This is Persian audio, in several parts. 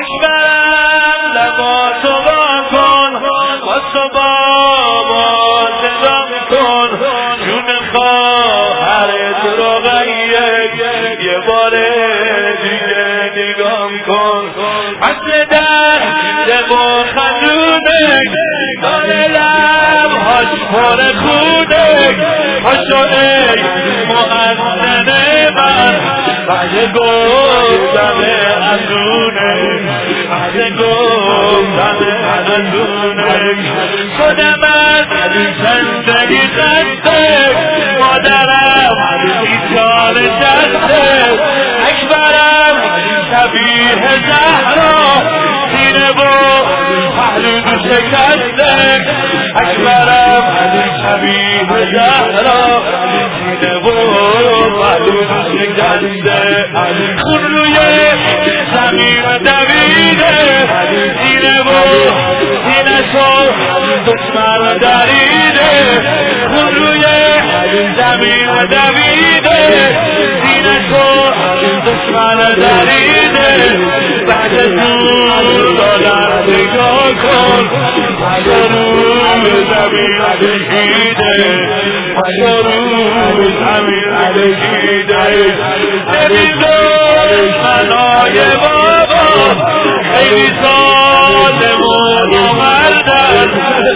اکبرم لباتو با کن واسه بابا صدام کن جون خواهرت رو یه بار دیگه نگام کن اصل درد و خندونک دار لبهاش پر خونک پاشو ای مؤذن من بعد گفتم ازونک بعد گفتم ازونک خودم از زندگی خسته مادرم بیچار دسته اکبرم شبیه زهرا سینه و پهلو شکسته اکبرم شبیه زهرا سینه و پهلو شکسته خون روی زمین دویده سینه و سینه شو دشمن دریده خون روی زمین دویده سینه شو دشمن دریده بعد دور دادن نگاه کن رو زمین بگیده رو زمین بگیده نمیدون منای بابا خیلی ظالمون و مردن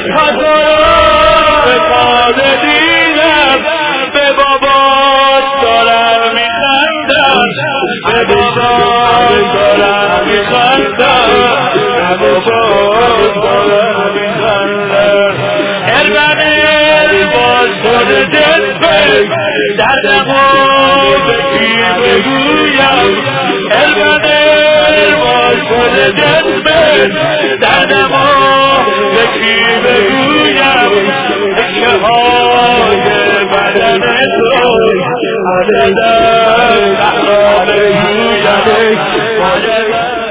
خطا به تازه دیدم به بابا دارن میخندن به بابا دارن میخندن به بابا دارن میخندن ارمنه باز شده جنبه دردمو به کی بگویم ارمنه باز شده جنبه دردمو به کی بگویم اکه های بدن تو عددن احرام بگویم